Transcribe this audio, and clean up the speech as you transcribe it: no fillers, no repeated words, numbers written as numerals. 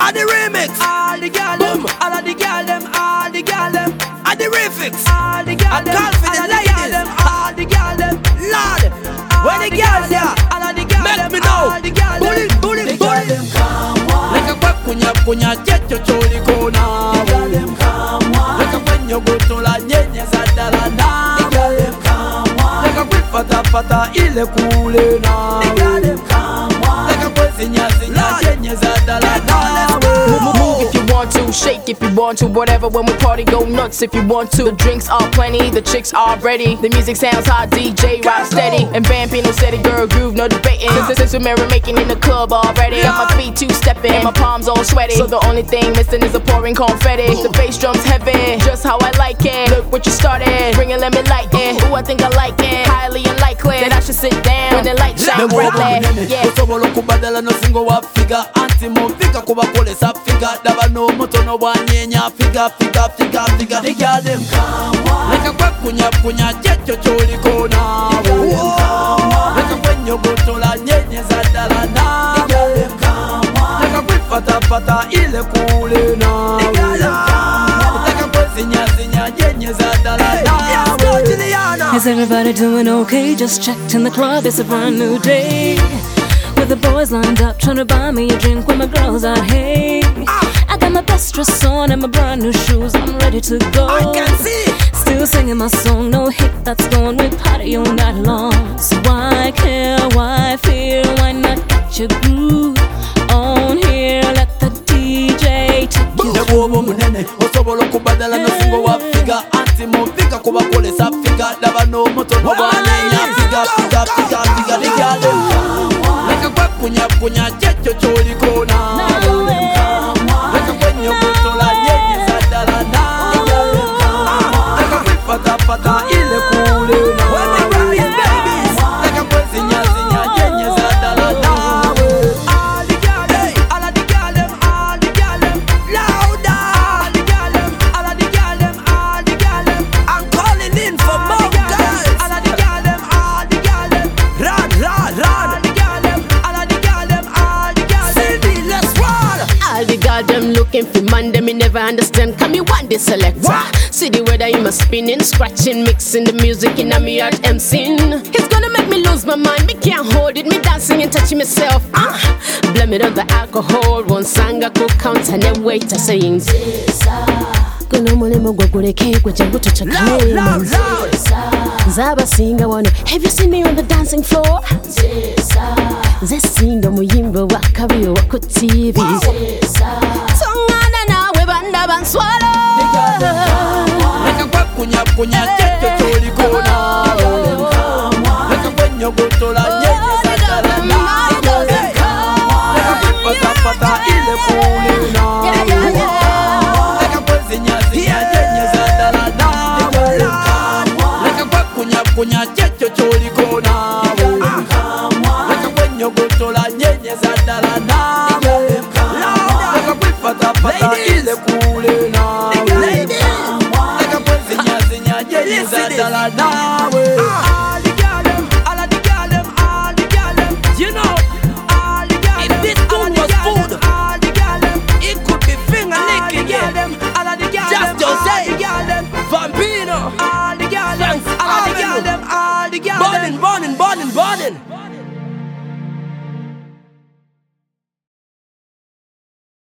At the remix, all the girl them, all of the girl them, all the girl them. at the refix, All the girl them, call for the ladies. all the girl them, Lord, where the girls are? all of the girl Make them, me know. all the girl them. Bullet, bullet, The girl them bullet. come on. Like a quack, kunya, kunya, jet, your choli, go now. The girl them come on. Like a when you go to la nyenye za dala na. The girl them come on. Like a quick fata fata ile kule na. The girl them come on. Like a kwe zinya zinya nyenye za dala na. Move if you want to, shake if you want to, whatever. When we party, go nuts if you want to. The drinks are plenty, the chicks are ready. The music sounds hot, DJ rock steady, and Bambino steady, girl groove, no debating. Since we're making in the club already, got my feet two-stepping, and my palms all sweaty. So the only thing missing is a pouring confetti. The bass drums heavy, just how I like it. Look what you started, bring it, let me light it. Ooh, I think I like it, highly unlikely that I should sit down when the light shine brightly. Yeah. Osobola okubadala no singo wa figa antimo figa kuba kolesa figa daba no moto no wanyenya figa figa figa figa. The girl them come on. Like a quack kunya kunya jet your choli kona. The girl them come on. Like a when you go to la nyenye za dala na. The girl them come on. Like a quick fata fata ile kule na. The girl them come on. Like a kwe zinya zinya nyenye za dala na. Let's go to the Yana. Is everybody doing okay? Just checked in the club, it's a brand new day. With the boys lined up, trying to buy me a drink when my girls out, hey. I got my best dress on and my brand new shoes, I'm ready to go. I can see. Still singing my song, no hit that's gone, we party all night long. So why care, why fear, why not get your groove on here? Let the DJ take you Nebobo munene osobola okubadala no singo wa figa antimo figa kuba kolesa figa daba no moto no wanyenya figa figa figa figa. The girl them come on. Like a quack kunya kunya jet your choli kona. Like a when you go to la nyenye za dala na. Like a quick fata fata ile kule na. When the rise, babies. Like a kwe zinya zinya nyenye za dala na. All the girl them, all of the girl them, all the girl them. Louder. All the girl them, all of the girl them, all the girl them. I'm calling in for more girls. All of the girl them, all the girl them. Run, run, run. All the girl them, all of the girl them, all the girl them. Cindy, let's roll. All the girl them looking for man, them me never understand. Come me want the selector. See the way that you must spinning, scratching, mixing the music in a me heart emceeing. It's gonna make me lose my mind. Me can't hold it. Me dancing and touching myself. Blame it on the alcohol. One song I could count and then wait to sing. Kuno mulimo gwaguleke kwe jangu tuchakale. Loud, loud. Zaba singa wano. Have you seen me on the dancing floor? Zesinga muyimbo wakabio wako TV. Songana nawe banda banswala. Like a quack kunya kunya jet your choli kona. Like a when you go to la nyenye za dala na. Like a quick fata fata ile kule na. Like a kwe zinya zinya nyenye za dala na. Like a quack kunya kunya jet your choli kona. Like a when you go to la nyenye za dala na. Like a quick fata fata ile kule na. Like a kwe zinya zinya nyenye za dala na.